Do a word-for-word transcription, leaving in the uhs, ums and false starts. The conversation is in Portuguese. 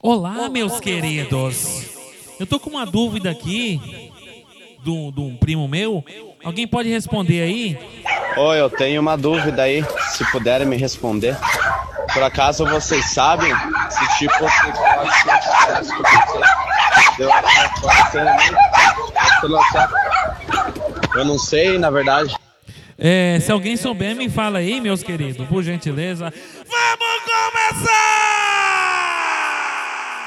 Olá, meus queridos. Eu tô com uma dúvida aqui de um primo meu. Alguém pode responder aí? Oi, eu tenho uma dúvida aí, se puderem me responder. Por acaso vocês sabem se tipo eu não sei, na verdade. É, se alguém souber, me fala aí, meus queridos, por gentileza. Vamos começar!